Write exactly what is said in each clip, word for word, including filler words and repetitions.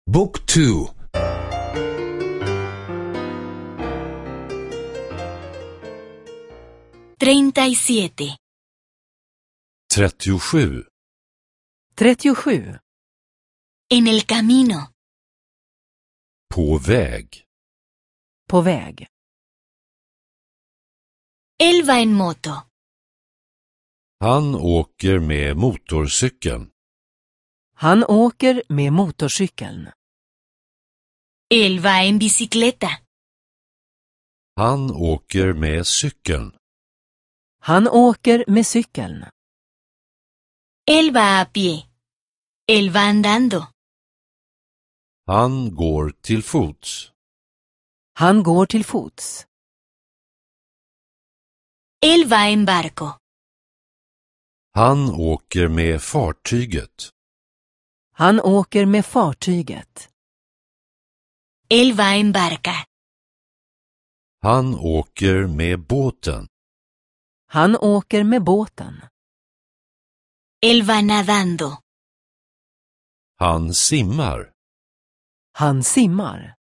Book two. treinta y siete. trettiosju. trettiosju. En el camino. På väg. På väg. Él va en moto. Han åker med motorcykeln. Han åker med motorcykeln. Él va en bicicleta. Han åker med cykeln. Han åker med cykeln. Él va a pie. Él va andando. Han går till fots. Han går till fots. Él va en barco. Han åker med fartyget. Han åker med fartyget. Él va en barca. Han åker med båten. Han åker med båten. Él va nadando. Han simmar. Han simmar.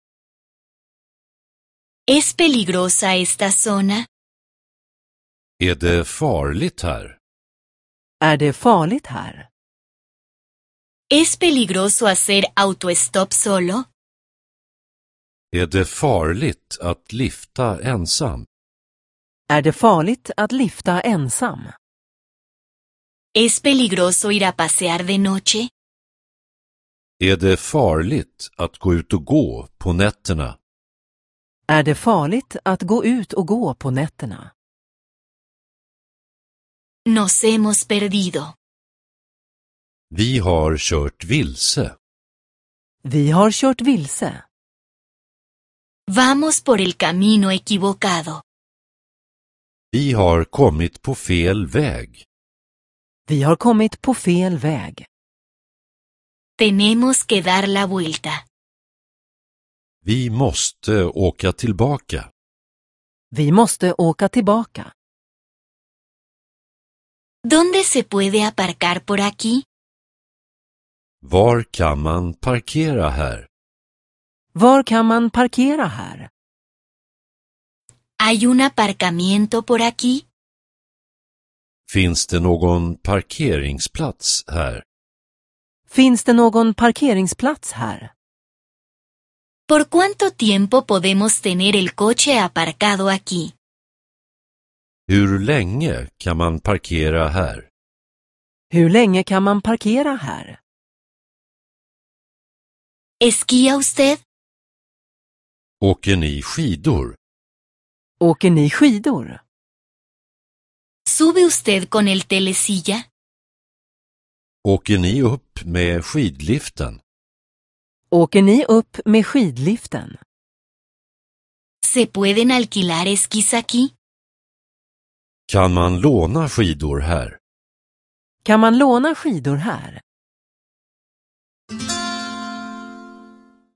¿Es peligrosa esta zona? Är det farligt här? Är det farligt här? ¿Es peligroso hacer autostop solo? Är det farligt att lifta ensam? Är det farligt att lifta ensam? ¿Es peligroso ir a pasear de noche? Är det farligt att gå ut och gå på nätterna? Är det farligt att gå ut och gå på nätterna? Nos hemos perdido. Vi har kört vilse. Vi har kört vilse. Vamos por el camino equivocado. Vi har kommit på fel väg. Vi har kommit på fel väg. Tenemos que dar la vuelta. Vi måste åka tillbaka. Vi måste åka tillbaka. ¿Dónde se puede aparcar por aquí? Var kan man parkera här? Var kan man parkera här? ¿Hay un aparcamiento por aquí? Finns det någon parkeringsplats här? Finns det någon parkeringsplats här? ¿Por cuánto tiempo podemos tener el coche aparcado aquí? Hur länge kan man parkera här? Hur länge kan man parkera här? ¿Esquía usted? Åker ni skidor? Åker ni skidor? ¿Sube usted con el telesilla? Åker ni upp med skidliften? Åker ni upp med skidliften? ¿Se pueden alquilar esquís aquí? Kan man låna skidor här? Kan man låna skidor här?